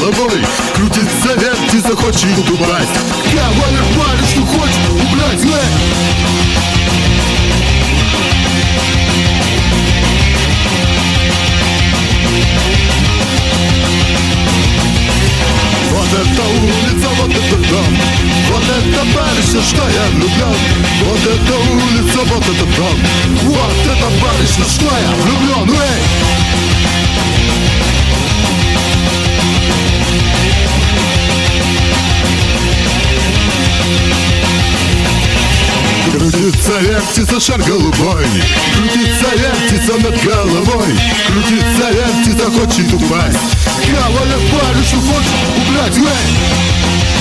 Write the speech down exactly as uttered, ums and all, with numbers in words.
головой. Крутится, вертится, хочет упасть. Кавалер парень, что хочет убрать, вот это улица, вот это дом, вот это барышня, что я влюблен. Вот это улица, вот это дом, вот это барышня, что я влюблен. Эй! Крутится, вертится шар голубой, крутится, вертится над головой. Крутится, вертится, хочет упасть. Кавалер парень, что хочет убрать, эй!